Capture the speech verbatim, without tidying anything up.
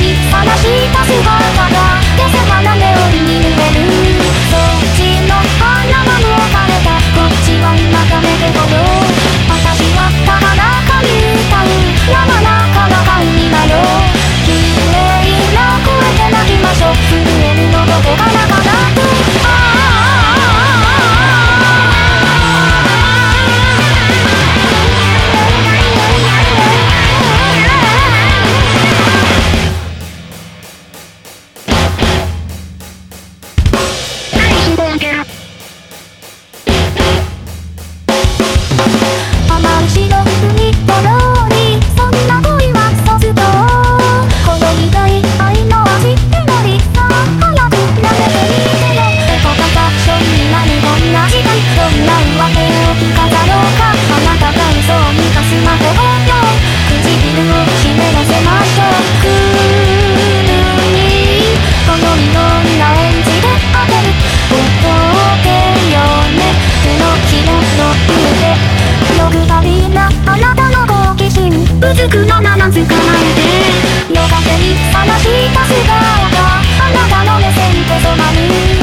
にさらした姿が消せ花目をに濡れる。そっちの花が抜かれた、こっちは眺めてごよう。私は高らかに歌う山中の神だよ。綺麗な声で泣きましょう。震えるのどこがなかなくうずくのまま捕まえて夜風にさらした姿があなたの目線こそまる。